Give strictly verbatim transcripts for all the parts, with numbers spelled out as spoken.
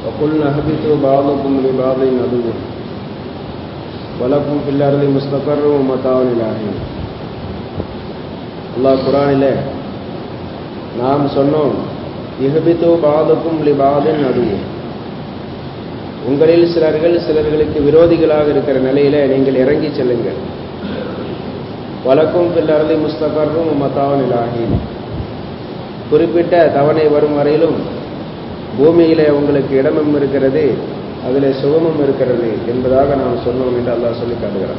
وَقُلْنَا اهْبِطُوا بَعْضُكُمْ لِبَعْضٍ عَدُوٌّ وَلَكُمْ فِي الْأَرْضِ مُسْتَقَرٌّ وَمَتَاعٌ إِلَىٰ حِينٍ. அல்லாஹ் குர்ஆனிலே நாம் சொன்னோம், இஹ்பிது பஅதுக்கும் லிபஅதின் அதுவ், உங்களில் சிலர்கள் சிலர்களுக்கு விரோதிகளாக இருக்கிற நிலையில நீங்கள் இறங்கி செல்லுங்கள். வலக்கும் ஃபில் அர்தி முஸ்தகர்ரும் மத்தாவுன் இலா ஹீன், குறிப்பிட்ட தவணை வரும் வரையிலும் பூமியிலே உங்களுக்கு இடமும் இருக்கிறது, அதிலே சுகமும் இருக்கிறது என்பதாக நாம் சொன்னோம் என்று அல்லாஹ் சொல்லி காட்டுகிறார்.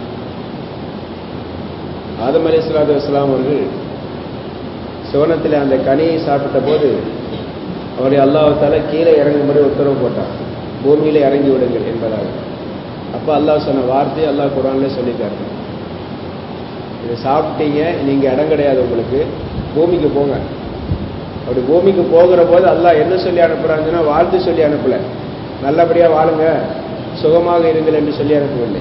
ஆதம் அலைஹிஸ்ஸலாத்து வஸ்ஸலாம் அவர்கள் சுவனத்தில் அந்த கனியை சாப்பிட்ட போது அவரை அல்லாஹ் தஆலா கீழே இறங்கும்படி உத்தரவு போட்டார், பூமியிலே இறங்கி விடுங்கள் என்பதாக. அப்போ அல்லாஹ் சொன்ன வார்த்தையை அல்லாஹ் குர்ஆனிலே சொல்லி காட்டுறார், இதை சாப்பிட்டீங்க, நீங்க இடம் கிடையாது, உங்களுக்கு பூமிக்கு போங்க. அப்படி பூமிக்கு போகிற போது அல்லாஹ் என்ன சொல்லி அனுப்புறாங்கன்னா, வாழ்த்து சொல்லி அனுப்பல, நல்லபடியா வாழுங்க, சுகமாக இருங்கள் என்று சொல்லி அனுப்பவில்லை.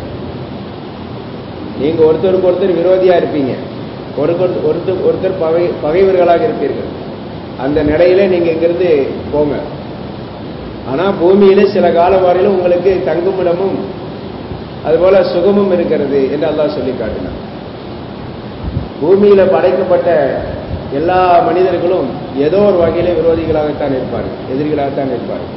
நீங்க ஒருத்தருக்கு ஒருத்தர் விரோதியா இருப்பீங்க, ஒருத்தர் ஒருத்தர் ஒருத்தர் பகை பகைவர்களாக இருப்பீர்கள், அந்த நிலையில நீங்க இங்கிருந்து போங்க. ஆனா பூமியில சில காலம் வரையிலும் உங்களுக்கு தங்குமிடமும் அதுபோல சுகமும் இருக்கிறது என்று அல்லாஹ் சொல்லி காட்டினார். பூமியில படைக்கப்பட்ட எல்லா மனிதர்களும் ஏதோ ஒரு வகையில விரோதிகளாகத்தான் இருப்பார்கள், எதிரிகளாகத்தான் இருப்பார்கள்.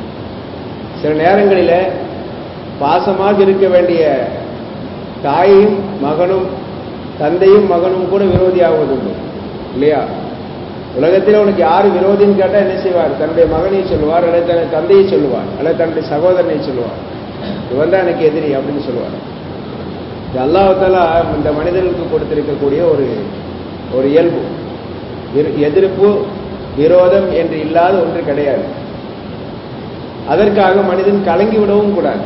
சில நேரங்களில பாசமாக இருக்க வேண்டிய தாயும் மகனும் தந்தையும் மகனும் கூட விரோதியாவதுண்டு இல்லையா? உலகத்தில் உனக்கு யாரு விரோதின்னு கேட்டா என்ன செய்வார்? தன்னுடைய மகனை சொல்லுவார், அல்லது தன்னுடைய தந்தையை சொல்லுவார், அல்லது தன்னுடைய சகோதரனை சொல்லுவார், இவன் தான் எனக்கு எதிரி அப்படின்னு சொல்லுவார். இது அல்லாஹ் தஆலா இந்த மனிதர்களுக்கு கொடுத்திருக்கக்கூடிய ஒரு ஒரு இயல்பு. எதிர்ப்பு விரோதம் என்று இல்லாத ஒன்று கிடையாது. அதற்காக மனிதன் கலங்கி விடவும் கூடாது.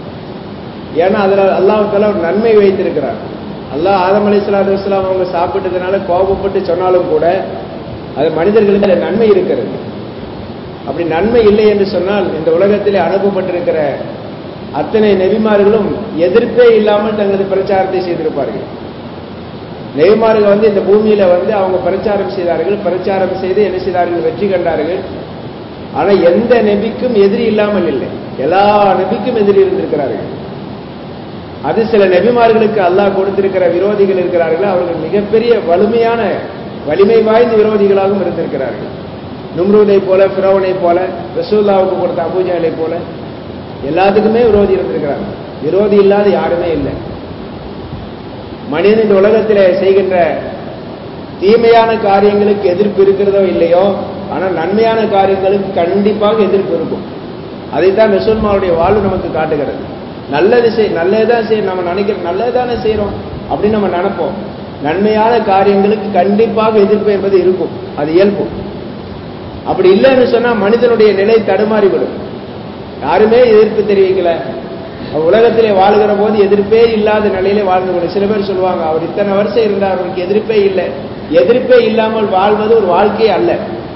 ஏன்னா அதில் அல்லாஹ் தஆலா ஒரு நன்மை வைத்திருக்கிறார். அல்லாஹ் ஆதம் அலைஹிஸ்ஸலாத்து வஸ்ஸலாம் அவங்க சாப்பிட்டதுனால கோபப்பட்டு சொன்னாலும் கூட அது மனிதர்களுக்கு நன்மை இருக்கிறது. அப்படி நன்மை இல்லை என்று சொன்னால் இந்த உலகத்திலே அனுப்பப்பட்டிருக்கிற அத்தனை நபிமார்களும் எதிர்ப்பே இல்லாமல் தங்களது பிரச்சாரத்தை செய்திருப்பார்கள். நபிமார்கள் வந்து இந்த பூமியில வந்து அவங்க பிரச்சாரம் செய்தார்கள், பிரச்சாரம் செய்து என்ன செய்தார்கள்? வெற்றி கண்டார்கள். ஆனா எந்த நபிக்கும் எதிரி இல்லாமல் இல்லை, எல்லா நபிக்கும் எதிரி இருந்திருக்கிறார்கள். அது சில நபிமார்களுக்கு அல்லாஹ் கொடுத்திருக்கிற விரோதிகள் இருக்கிறார்கள், அவர்கள் மிகப்பெரிய வலிமையான வலிமை வாய்ந்த விரோதிகளாகவும் இருந்திருக்கிறார்கள். நும்ரூதை போல, ஃபிரௌனை போல, ரசூலுல்லாஹ்வுக்கு கொடுத்த அபூஜஹலை போல எல்லாத்துக்குமே விரோதி இருந்திருக்கிறாங்க. விரோதி இல்லாத யாருமே இல்லை. மனிதன் இந்த உலகத்திலே செய்கின்ற தீமையான காரியங்களுக்கு எதிர்ப்பு இருக்கிறதோ இல்லையோ, ஆனால் நன்மையான காரியங்களுக்கு கண்டிப்பாக எதிர்ப்பு இருக்கும். அதைத்தான் ரசூலுல்லாஹ்வுடைய வாழ்வு நமக்கு காட்டுகிறது. நல்லது செய் நல்லதான் செய் நம்ம நினைக்கிற நல்லதானே செய்யறோம் அப்படின்னு நம்ம நினைப்போம். நன்மையான காரியங்களுக்கு கண்டிப்பாக எதிர்ப்பு என்பது இருக்கும், அது இயல்பு. அப்படி இல்லைன்னு சொன்னா மனிதனுடைய நிலை தடுமாறிவிடும். யாருமே எதிர்ப்பு தெரிவிக்கல, உலகத்திலே வாழுகிற போது எதிர்ப்பே இல்லாத நிலையிலே வாழ்ந்து கொண்டு சில பேர் சொல்லுவாங்க, அவர் இத்தனை வருஷம் இருந்தார், அவருக்கு எதிர்ப்பே இல்லை. எதிர்ப்பே இல்லாமல் வாழ்வது ஒரு வாழ்க்கையே அல்ல.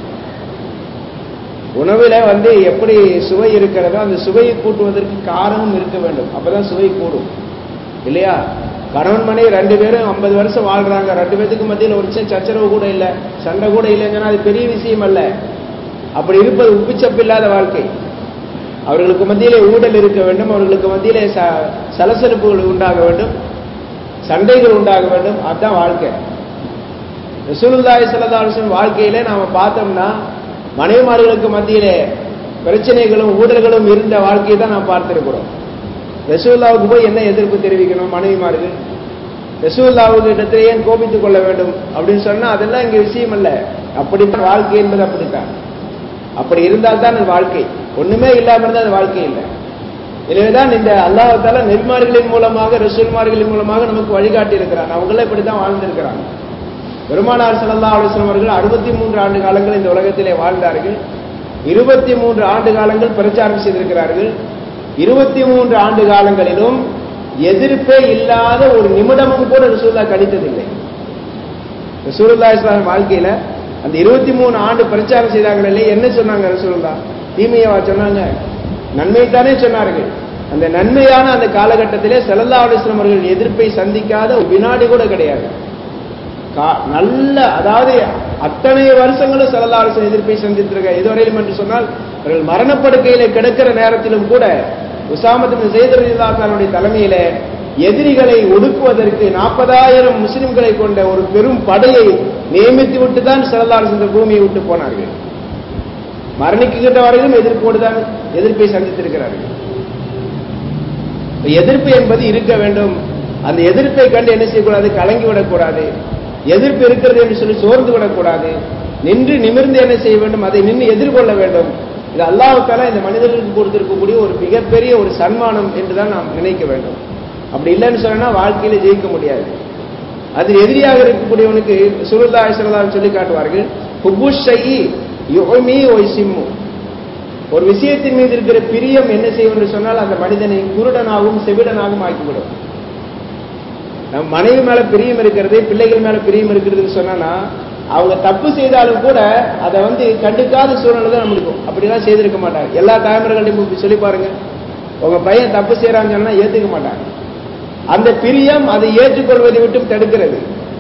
உணவுல வந்து எப்படி சுவை இருக்கிறதோ அந்த சுவையை கூட்டுவதற்கு காரணம் இருக்க வேண்டும், அப்பதான் சுவை கூடும் இல்லையா? கணவன் மனைவி ரெண்டு பேரும் ஐம்பது வருஷம் வாழ்றாங்க, ரெண்டு பேருக்கு மத்தியில் ஒரு சச்சரவு கூட இல்லை, சண்டை கூட இல்லைங்கன்னா அது பெரிய விஷயம் அல்ல. அப்படி இருப்பது உப்புச்சப்பு இல்லாத வாழ்க்கை. அவர்களுக்கு மத்தியிலே ஊழல் இருக்க வேண்டும், அவர்களுக்கு மத்தியிலே சலசலப்புகள் உண்டாக வேண்டும், சண்டைகள் உண்டாக வேண்டும், அதுதான் வாழ்க்கை. ரசூலுல்லாஹி ஸல்லல்லாஹு அலைஹி வஸல்லம் வாழ்க்கையில நாம பார்த்தோம்னா மனைவிமார்களுக்கு மத்தியிலே பிரச்சனைகளும் ஊழல்களும் இருந்த வாழ்க்கையை தான் நாம் பார்த்திருக்கிறோம். ரசூலுல்லாஹ்வுக்கு போய் என்ன எதிர்ப்பு தெரிவிக்கணும் மனைவிமார்கள்? ரசூலுல்லாஹ்வுக்கு இடத்திலே ஏன் கோபித்துக் கொள்ள வேண்டும் அப்படின்னு சொன்னா அதெல்லாம் இங்க விஷயம் அல்ல. அப்படித்தான் வாழ்க்கை என்பது அப்படித்தான். அப்படி இருந்தால் தான் வாழ்க்கை, ஒண்ணுமே இல்லாம இருந்தால் அது வாழ்க்கை இல்லை. எனவேதான் இந்த அல்லாஹ் தஆலா நபிமார்களின் மூலமாக ரசூல்மார்களின் மூலமாக நமக்கு வழிகாட்டி இருக்கிறார். அவங்களே இப்படித்தான் வாழ்ந்திருக்கிறாங்க. பெருமானார் ஸல்லல்லாஹு அலைஹி வஸல்லம் அவர்கள் அறுபத்தி மூன்று ஆண்டு காலங்கள் இந்த உலகத்திலே வாழ்ந்தார்கள். இருபத்தி மூன்று ஆண்டு காலங்கள் பிரச்சாரம் செய்திருக்கிறார்கள். இருபத்தி மூன்று ஆண்டு காலங்களிலும் எதிர்ப்பே இல்லாத ஒரு நிமிடமும் கூட ரசூலுல்லாஹ் கழித்ததில்லை. ரசூலுல்லாஹி ஸல்லல்லாஹு அலைஹி வஸல்லம் வாழ்க்கையில அந்த இருபத்தி மூணு ஆண்டு பிரச்சாரம் செய்தார்களே, என்ன சொன்னாங்க ரசூலுல்லாஹ்? தீமையவா சொன்னாங்க? நன்மைத்தானே சொன்னார்கள். அந்த நன்மையான அந்த காலகட்டத்திலே ஸல்லல்லாஹு அலைஹி வஸல்லம் அவர்கள் எதிர்ப்பை சந்திக்காத ஒரு வினாடி கூட கிடையாது. நல்ல, அதாவது அத்தனை வருஷங்களும் ஸல்லல்லாஹு அலைஹி வஸல்லம் எதிர்ப்பை சந்தித்திருக்க. இதுவரையிலும் என்று சொன்னால் அவர்கள் மரணப்படுக்கையில கிடக்கிற நேரத்திலும் கூட உஸாமத் பின் ஸைத் ரலியல்லாஹு அன்ஹுடைய தலைமையில எதிரிகளை ஒடுக்குவதற்கு நாற்பதாயிரம் முஸ்லிம்களை கொண்ட ஒரு பெரும் படையை நியமித்து விட்டு தான் ஸல்லல்லாஹு அலைஹி வஸல்லம் பூமியை விட்டு போனார்கள். மரணிக்கின்ற வரையிலும் எதிர்ப்போடு தான் எதிர்ப்பை சந்தித்திருக்கிறார்கள். எதிர்ப்பு என்பது இருக்க வேண்டும். அந்த எதிர்ப்பை கண்டு என்ன செய்யக்கூடாது, கலங்கி விடக்கூடாது. எதிர்ப்பு இருக்கிறது என்று சொல்லி சோர்ந்து விடக்கூடாது. நின்று நிமிர்ந்து என்ன செய்ய வேண்டும், அதை நின்று எதிர்கொள்ள வேண்டும். இது அல்லாஹ் தஆலா இந்த மனிதர்களுக்கு கொடுத்திருக்கக்கூடிய ஒரு மிகப்பெரிய ஒரு சன்மானம் என்றுதான் நாம் நினைக்க வேண்டும். அப்படி இல்லைன்னு சொன்னா வாழ்க்கையில ஜெயிக்க முடியாது. அதில் எதிரியாக இருக்கக்கூடியவனுக்கு ரசூலுல்லாஹி ஸல்லல்லாஹு அலைஹி வஸல்லம் சொல்லி காட்டுவார்கள், ஹுப்புஷ் ஷைஇ யுமி வ யுசிம்மு. ஒரு விஷயத்தின் மீது இருக்கிற பிரியம் என்ன செய்யும் என்று சொன்னால் அந்த மனிதனை குருடனாகவும் செவிடனாகவும் ஆக்கிவிடும். நம்ம மனைவி மேல பிரியம் இருக்கிறது, பிள்ளைகள் மேல பிரியம் இருக்கிறதுன்னு சொன்னா அவங்க தப்பு செய்தாலும் கூட அதை வந்து கண்டுக்காத சூழ்நிலை தான் நம்மளுக்கும். அப்படிலாம் செய்திருக்க மாட்டாங்க. எல்லா தாய்மார்கள்டையும் சொல்லி பாருங்க, உங்க பையன் தப்பு செய்யறான்னு சொன்னா ஏத்துக்க மாட்டாங்க. அந்த பிரியம் அதை ஏற்றுக்கொள்வதை விட்டும் தடுக்கிறது.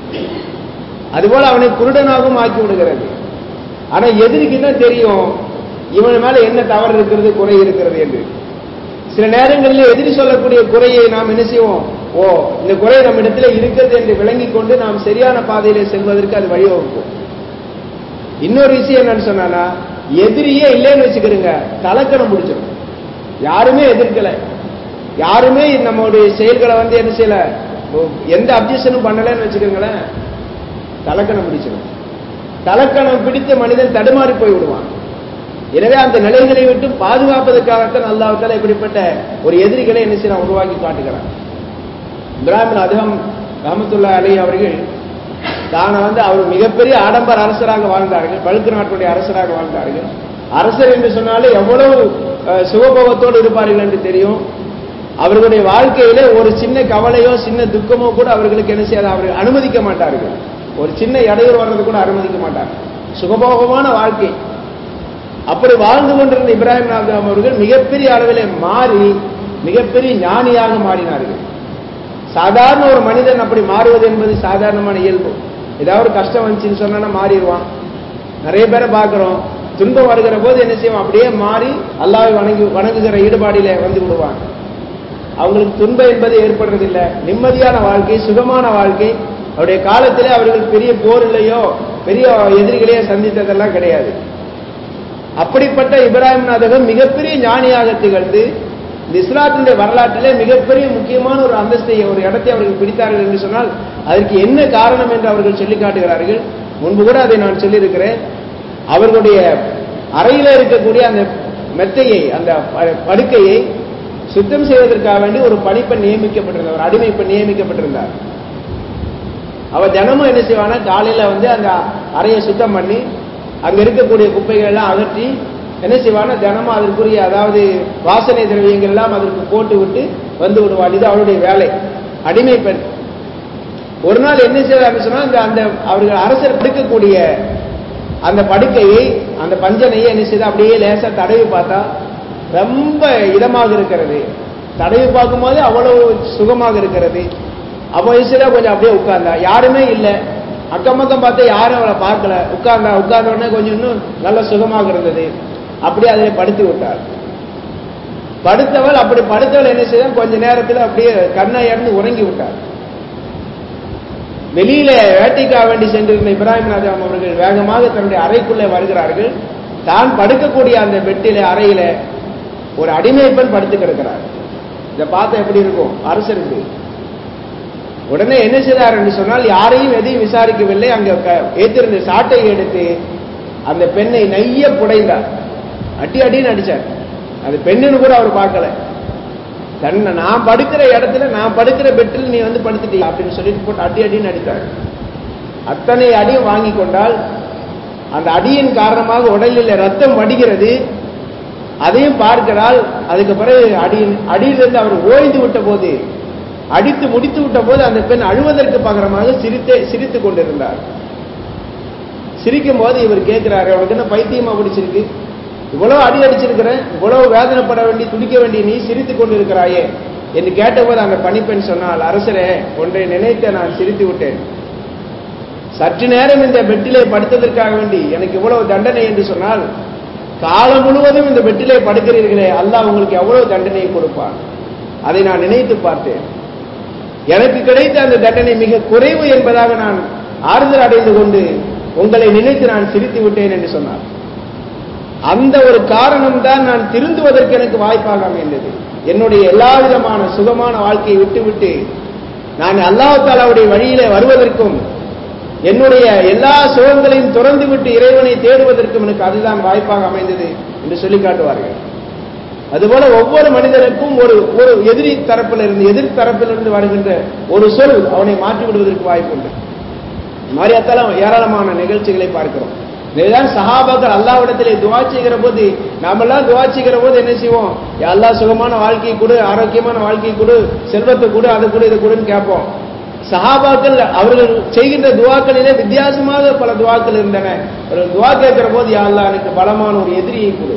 அதுபோல அவனை குருடனாகவும் ஆக்கி விடுகிறது. ஆனா எதிரிக்கு தான் தெரியும் இவன் மேல என்ன தவறு இருக்கிறது, குறை இருக்கிறது என்று. சில நேரங்களில் எதிரி சொல்லக்கூடிய குறையை நாம் என்ன செய்வோம், ஓ இந்த குறை நம்ம இடத்துல இருக்கிறது என்று விளங்கி கொண்டு நாம் சரியான பாதையிலே செல்வதற்கு அது வழிவகுக்கும். இன்னொரு விஷயம் என்னன்னு சொன்னா, எதிரியே இல்லைன்னு வச்சுக்கிறீங்க, தலக்கணம் முடிச்சிடும். யாருமே எதிர்க்கல, யாருமே நம்மளுடைய செயல்களை வந்து என்ன செய்யல, எந்த அப்ஜெக்ஷனும் பண்ணலன்னு வச்சுக்கோங்களேன், தலக்கணம் பிடிச்சிடும். தலக்கணம் பிடித்த மனிதன் தடுமாறி போய் விடுவான். எனவே அந்த நிலைகளை விட்டு பாதுகாப்பதற்காகத்தான் அல்லாஹ் தஆலா இப்படிப்பட்ட ஒரு எதிரிகளை என்ன செய்யலாம், உருவாக்கி காட்டுகிறான். இப்ராஹிம் அதுஹம் ரஹ்மத்துல்லாஹி அலைஹி அவர்கள் தான வந்து அவர் மிகப்பெரிய ஆடம்பர அரசராக வாழ்ந்தார்கள், பல்கு நாட்டுடைய அரசராக வாழ்ந்தார்கள். அரசர் என்று சொன்னாலே எவ்வளவு சுகபோகத்தோடு இருப்பார்கள் என்று தெரியும். அவர்களுடைய வாழ்க்கையில ஒரு சின்ன கவலையோ சின்ன துக்கமோ கூட அவர்களுக்கு என்ன செய்யாது, அவர்கள் அனுமதிக்க மாட்டார்கள். ஒரு சின்ன இடையூறு வர்றது கூட அனுமதிக்க மாட்டார்கள். சுகபோகமான வாழ்க்கை. அப்படி வாழ்ந்து கொண்டிருந்த இப்ராஹிம் ஆதம் அவர்கள் மிகப்பெரிய அளவிலே மாறி மிகப்பெரிய ஞானியாக மாறினார்கள். சாதாரண ஒரு மனிதன் அப்படி மாறுவது என்பது சாதாரணமான இயல்பு. ஏதாவது ஒரு கஷ்டம் வந்துச்சுன்னு சொன்னா மாறிடுவான். நிறைய பேரை பார்க்கிறோம், துன்பம் வருகிற போது என்ன செய்வான், அப்படியே மாறி அல்லாஹ்வை வணங்கி வணங்குகிற ஈடுபாடில வந்து விடுவான். அவங்களுக்கு துன்பம் என்பது ஏற்படுறதில்லை. நிம்மதியான வாழ்க்கை, சுகமான வாழ்க்கை. அவருடைய காலத்திலே அவர்கள் பெரிய போரிலையோ பெரிய எதிரிகளையோ சந்தித்ததெல்லாம் கிடையாது. அப்படிப்பட்ட இப்ராஹிம் நாதகம் மிகப்பெரிய ஞானியாக திகழ்ந்து இந்த இஸ்லாத்தினுடைய வரலாற்றிலே மிகப்பெரிய முக்கியமான ஒரு அந்தஸ்தை, ஒரு இடத்தை அவர்கள் பிடித்தார்கள் என்று சொன்னால் அதற்கு என்ன காரணம் என்று அவர்கள் சொல்லி காட்டுகிறார்கள். முன்பு கூட அதை நான் சொல்லியிருக்கிறேன். அவர்களுடைய அறையில இருக்கக்கூடிய அந்த மெத்தையை, அந்த படுக்கையை சுத்தம் செய்வதற்காக வேண்டி ஒரு பணிப்பெண் நியமிக்கப்பட்டிருந்தார், ஒரு அடிமை பெண் நியமிக்கப்பட்டிருந்தார். அவர் தினமும் என்ன செய்வானா, காலையில வந்து அந்த அறையை சுத்தம் பண்ணி அங்க இருக்கக்கூடிய குப்பைகள் எல்லாம் அகற்றி என்ன செய்வானா, தினமும் அதற்குரிய அதாவது வாசனை திரவியங்கள் எல்லாம் அதற்கு போட்டு விட்டு வந்து விடுவாள். இது அவருடைய வேலை, அடிமை பெண். ஒரு நாள் என்ன செய்வாங்க சொன்னா, அந்த அந்த அவர்கள் அரசர் படுக்கக்கூடிய அந்த படுக்கையை, அந்த பஞ்சனையை என்ன செய்த அப்படியே லேசா தடவி பார்த்தா ரொம்ப இதமாக இருக்கிறது. தடவி பார்க்கும் போது அவ்வளவு சுகமாக இருக்கிறது. அப்போ சில கொஞ்சம் அப்படியே உட்கார்ந்தா, யாருமே இல்லை. அக்கம் பக்கம் பார்த்து யாரும் அவளை பார்க்கல. உட்கார்ந்தா, உட்கார்ந்த உடனே கொஞ்சம் இன்னும் நல்ல சுகமாக இருந்தது. அப்படியே அதில் படுத்து விட்டார். படுத்தவள் அப்படி படுத்தவள் என்ன செய்தால் கொஞ்ச நேரத்தில் அப்படியே கண்ணை இறந்து உறங்கி விட்டார். வெளியில வேட்டைக்காக வேண்டி சென்றிருந்த இப்ராஹிம் ஆதம் அவர்கள் வேகமாக தன்னுடைய அறைக்குள்ளே வருகிறார்கள். தான் படுக்கக்கூடிய அந்த பெட்டில அறையில ஒரு அடிமை பெண் படுத்து கிடக்கிறார். இதை பார்த்தா எப்படி இருக்கும் அரசருக்கு? உடனே என்ன செய்தார் என்று சொன்னால், யாரையும் எதையும் விசாரிக்கவில்லை. அங்க ஏற்றிருந்த சாட்டை எடுத்து அந்த பெண்ணை நைய புடைந்தார். அடி அடின்னு அடிச்சார். அது பெண்ணுன்னு கூட அவர் பார்க்கல. தன்னை நான் படுக்கிற இடத்துல, நான் படுக்கிற பெட்டில் நீ வந்து படுத்துட்டீங்க அப்படின்னு சொல்லிட்டு போட்டு அடி அடின்னு அடித்தார். அத்தனை அடியும் வாங்கி கொண்டால் அந்த அடியின் காரணமாக உடலில் ரத்தம் வடிகிறது. அதையும் பார்க்கிறாள். அதுக்கு பிறகு அடியின் அடியிலிருந்து அவர் ஓய்ந்து விட்ட போது, அடித்து முடித்து விட்ட போது அந்த பெண் அழுவதற்கு பகரமாக சிரித்தே சிரித்து கொண்டிருந்தார். சிரிக்கும் போது இவர் கேட்கிறாரு, உனக்கு என்ன பைத்தியமா பிடிச்சிருக்கு? இவ்வளவு அடி அடிச்சிருக்கிறேன், இவ்வளவு வேதனைப்பட வேண்டி துடிக்க வேண்டிய நீ சிரித்து கொண்டிருக்கிறாயே என்று கேட்டபோது அந்த பணிப்பெண் சொன்னால், அரசரே, ஒன்றை நினைத்த நான் சிரித்து விட்டேன். சற்று நேரம் இந்த பெட்டிலே படுத்ததற்காக வேண்டி எனக்கு இவ்வளவு தண்டனை என்று சொன்னால், காலம் முழுவதும் இந்த பெட்டிலே படுக்கிறீர்களே, அல்லாஹ் உங்களுக்கு எவ்வளவு தண்டனையை கொடுப்பான். அதை நான் நினைத்து பார்த்தேன். எனக்கு கிடைத்த அந்த தண்டனை மிக குறைவு என்பதாக நான் ஆறுதல் அடைந்து கொண்டு உங்களை நினைத்து நான் சிரித்து விட்டேன் என்று சொன்னார். அந்த ஒரு காரணம் தான் நான் திருந்துவதற்கு எனக்கு வாய்ப்பாக அமைந்தது. என்னுடைய எல்லா விதமான சுகமான வாழ்க்கையை விட்டுவிட்டு நான் அல்லாஹ் தஆலாவுடைய வழியிலே வருவதற்கும் என்னுடைய எல்லா சுகங்களையும் துறந்து விட்டு இறைவனை தேடுவதற்கும் எனக்கு அதுதான் வாய்ப்பாக அமைந்தது என்று சொல்லி காட்டுவார்கள். அதுபோல ஒவ்வொரு மனிதனுக்கும் ஒரு ஒரு எதிரி தரப்பிலிருந்து எதிர் தரப்பிலிருந்து வருகின்ற ஒரு சொல் அவனை மாற்றி விடுவதற்கு வாய்ப்பு உண்டு. மாரியத்தாலும் ஏராளமான நிகழ்ச்சிகளை பார்க்கிறோம். இதுதான் சஹாபாக்கள் அல்லாஹ்விடத்திலே துஆ செய்கிற போது, நாமெல்லாம் துஆ செய்கிற போது என்ன செய்வோம்? அல்லாஹ் சுகமான வாழ்க்கையை கொடு, ஆரோக்கியமான வாழ்க்கையை கொடு, செல்வத்தை கொடு, அதை கொடு, இதை கொடுன்னு கேட்போம். சஹாபாக்கள் அவர்கள் செய்கின்ற துஆக்களிலே வித்தியாசமாக பல துஆக்கள் இருந்தன. அவர்கள் துஆ கேட்கிற போது, யா அல்லாஹ் எனக்கு பலமான ஒரு எதிரியை கொடு.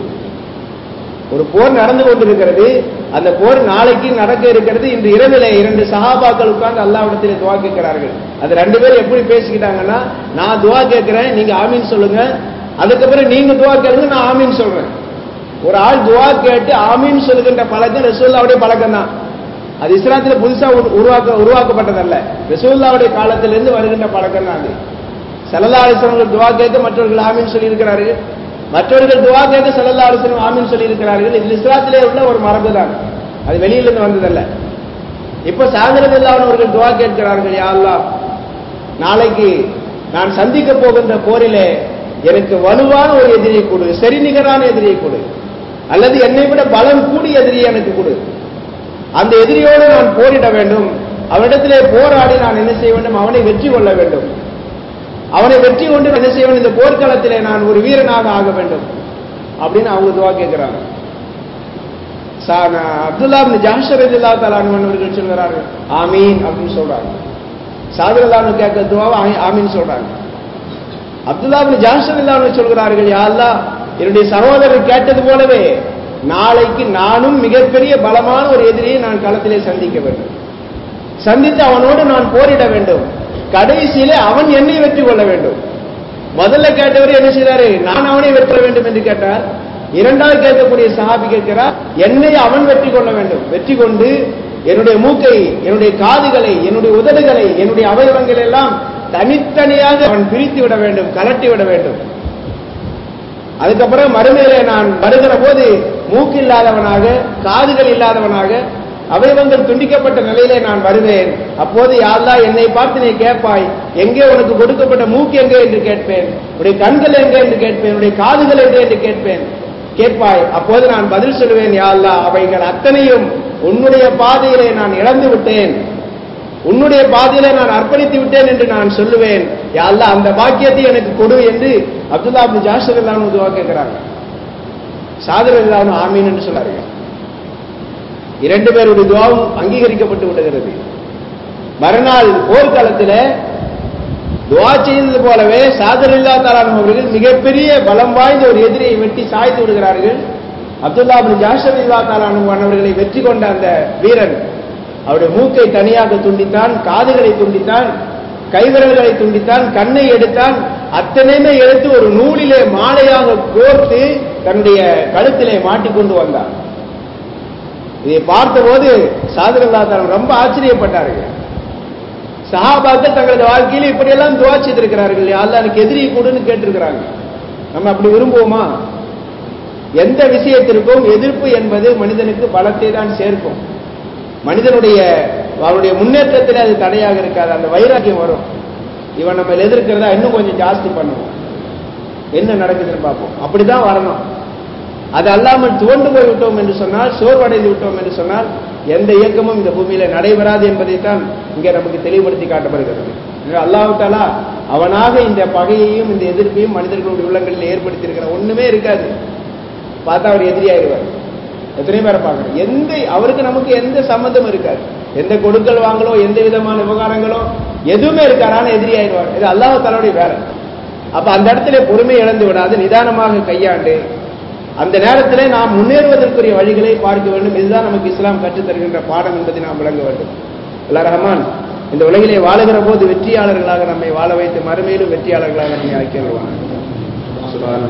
ஒரு போர் நடந்து கொண்டிருக்கிறது, அந்த போர் நாளைக்கு நடக்க இருக்கிறது. இன்று இரவிலே இரண்டு சஹாபாக்கள் உட்கார்ந்து அல்லாஹ்விடத்திலே துஆ கேட்கிறார்கள். அது ரெண்டு பேரும் எப்படி பேசிக்கிட்டாங்கன்னா, நான் துஆ கேட்கிறேன், நீங்க ஆமீன் சொல்லுங்க, அதுக்கப்புறம் நீங்க துஆ கேளுங்க, நான் ஆமீன் சொல்றேன். ஒரு ஆள் துஆ கேட்டு ஆமீன் சொல்லுகின்ற பழக்கம் ரசூலுல்லாஹ்வுடைய பழக்கம் தான். அது இஸ்லாத்தில் புதுசா உருவாக்க உருவாக்கப்பட்டதல்ல, ரசூலுல்லாஹ்வுடைய காலத்திலிருந்து வருகின்ற பழக்கம் தான் அது. ஸல்லல்லாஹு அலைஹி வஸல்லம் துஆ கேட்க மற்றவர்கள் ஆமீன் சொல்லி இருக்கிறார்கள், மற்றவர்கள் துஆ கேட்க ஸல்லல்லாஹு அலைஹி வஸல்லம் ஆமீன் சொல்லி இருக்கிறார்கள். இது இஸ்லாத்திலே உள்ள ஒரு மரபு தான், அது வெளியிலிருந்து வந்ததல்ல. இப்ப ஸஅத் ரலியல்லாஹு அன்ஹு அவர்கள் துஆ கேட்கிறார்கள், யா அல்லாஹ் நாளைக்கு நான் சந்திக்க போகின்ற போரிலே எனக்கு வலுவான ஒரு எதிரியை கொடு, சரிநிகரான எதிரியை கொடு, அல்லது என்னை விட பலம் கூடிய எதிரியை எனக்கு கொடு. அந்த எதிரியோடு நான் போரிட வேண்டும், அவனிடத்திலே போராடி நான் என்ன செய்ய வேண்டும்? அவனை வெற்றி கொள்ள வேண்டும். அவனை வெற்றி கொண்டு என்ன செய்ய வேண்டும்? இந்த போர்க்களத்திலே நான் ஒரு வீரனாக ஆக வேண்டும் அப்படின்னு அவங்க துஆ கேட்கிறாங்க. அப்துல்லா இப்னு ஜஹ்ஷ் ரலியல்லாஹு தஆலா அன்ஹு அவர்கள் சொல்றார்கள், ஆமீன் அப்படின்னு சொல்றாங்க. ஸஅத் ரலியல்லாஹு அன்ஹு கேட்க துஆவை ஆமீன் சொல்றாங்க. அப்துல்லா இப்னு ஜஹ்ஷ் ரலியல்லாஹு அன்ஹு சொல்கிறார்கள், யா அல்லாஹ் என்னுடைய சகோதரர் கேட்டது போலவே நாளைக்கு நானும் மிகப்பெரிய பலமான ஒரு எதிரியை நான் களத்திலே சந்திக்க வேண்டும், சந்தித்து அவனோடு நான் போரிட வேண்டும், கடைசியிலே அவன் என்னை வெற்றி கொள்ள வேண்டும். முதல்ல கேட்டவர் என்ன செய்தாரு? நான் அவனை வெற்ற வேண்டும் என்று கேட்டார். இரண்டாவது கேட்கக்கூடிய சஹாபி கேட்கிறார், என்னை அவன் வெற்றி கொள்ள வேண்டும், வெற்றி கொண்டு என்னுடைய மூக்கை, என்னுடைய காதுகளை, என்னுடைய உதடுகளை, என்னுடைய அவயவங்கள் எல்லாம் தனித்தனியாக அவன் பிரித்து விட வேண்டும், கலட்டி விட வேண்டும். அதுக்கப்புறம் மறுமையிலே நான் வருகிற போது மூக்கு இல்லாதவனாக, காதுகள் இல்லாதவனாக, அவயவங்கள் துண்டிக்கப்பட்ட நிலையிலே நான் வருவேன். அப்போது யா அல்லாஹ் என்னை பார்த்து நீ கேட்பாய், எங்கே உனக்கு கொடுக்கப்பட்ட மூக்கு எங்கே என்று கேட்பேன், உடைய கண்கள் எங்கே என்று கேட்பேன், உடைய காதுகள் எங்கே என்று கேட்பேன் கேட்பாய். அப்போது நான் பதில் சொல்லுவேன், யா அல்லாஹ் அவைகள் அத்தனையும் உன்னுடைய பாதையிலே நான் இழந்து விட்டேன், உன்னுடைய பாதையிலே நான் அர்ப்பணித்து விட்டேன் என்று நான் சொல்லுவேன். யா அல்லாஹ் அந்த பாக்கியத்தை எனக்கு கொடு என்று அப்துல்லா இப்னு ஜஹ்ஷ் ரலியல்லாஹு அன்ஹு துஆ கேட்கிறாங்க. ஸஅத் ரலியல்லாஹு அன்ஹு ஆமீன் என்று சொன்னார்கள். இரண்டு பேருடைய துஆவும் அங்கீகரிக்கப்பட்டு விடுகிறது. மறுநாள் போர்க்காலத்தில் துஆ செய்தது போலவே ஸஅத் ரலியல்லாஹு தஆலா அவர்கள் மிகப்பெரிய பலம் வாய்ந்த ஒரு எதிரியை வெட்டி சாய்த்து விடுகிறார்கள். அப்துல்லா இப்னு ஜஹ்ஷ் ரலியல்லாஹு தஆலா அவர்களை வெற்றி கொண்ட அந்த வீரன் அவருடைய மூக்கை தனியாக துண்டித்தான், காதுகளை துண்டித்தான், கைவிரல்களை துண்டித்தான், கண்ணை எடுத்தான், அத்தனையுமே எடுத்து ஒரு நூலிலே மாலையாக கோர்த்து தன்னுடைய கழுத்திலே மாட்டிக்கொண்டு வந்தார். இதை பார்த்தபோது ஸஅத் ரலியல்லாஹு தஆலா ரொம்ப ஆச்சரியப்பட்டார்கள். சஹாபாக்கள் தங்களது வாழ்க்கையில் இப்படியெல்லாம் துஆ செய்திருக்கிறார்கள், யா அல்லாஹ் எனக்கு எதிரி கொடுன்னு கேட்டிருக்கிறாங்க. நம்ம அப்படி விரும்புவோமா? எந்த விஷயத்திற்கும் எதிர்ப்பு என்பது மனிதனுக்கு பலத்தை தான் சேர்க்கும். மனிதனுடைய அவருடைய முன்னேற்றத்தில் அது தடையாக இருக்காது, அந்த வைராக்கியம் வரும். இவன் நம்ம எதிர்க்கிறதா இன்னும் கொஞ்சம் ஜாஸ்தி பண்ணுவோம், என்ன நடக்குதுன்னு பார்ப்போம், அப்படிதான் வரணும். அது அல்லாமல் துவண்டு போய் விட்டோம் என்று சொன்னால், சோர்வடைந்து விட்டோம் என்று சொன்னால் எந்த இயக்கமும் இந்த பூமியில நடைபெறாது என்பதைத்தான் இங்கே நமக்கு தெளிவுபடுத்தி காட்டப்படுகிறது. அல்லாஹ் தஆலா அவனாக இந்த பகையையும் இந்த எதிர்ப்பையும் மனிதர்களுடைய உள்ளங்களில் ஏற்படுத்தி இருக்கிற ஒண்ணுமே இருக்காது. பார்த்தா அவர் எதிரியாயிருவார். எத்தனை பேரை பார்க்கணும், எந்த அவருக்கு நமக்கு எந்த சம்மந்தம் இருக்காது, எந்த கொடுக்கல் வாங்கலோ எந்த விதமான விவகாரங்களோ எதுவுமே இருக்காது, ஆனா எதிரியாயிருவார். இது அல்லாஹ் தஆலாவுடைய வேலை. அப்ப அந்த இடத்துல பொறுமை இழந்து விடாது, நிதானமாக கையாண்டு அந்த நேரத்திலே நாம் முன்னேறுவதற்குரிய வழிகளை பார்க்க வேண்டும். இதுதான் நமக்கு இஸ்லாம் கற்றுத் தருகின்ற பாடம் என்பதை நாம் விளங்க வேண்டும். அல்லாஹ் ரஹ்மான் இந்த உலகிலே வாழுகிற போது வெற்றியாளர்களாக நம்மை வாழ வைத்து மறுமையிலும் வெற்றியாளர்களாக நம்மை ஆக்கிடுவான். சுப்ஹானல்லாஹ்.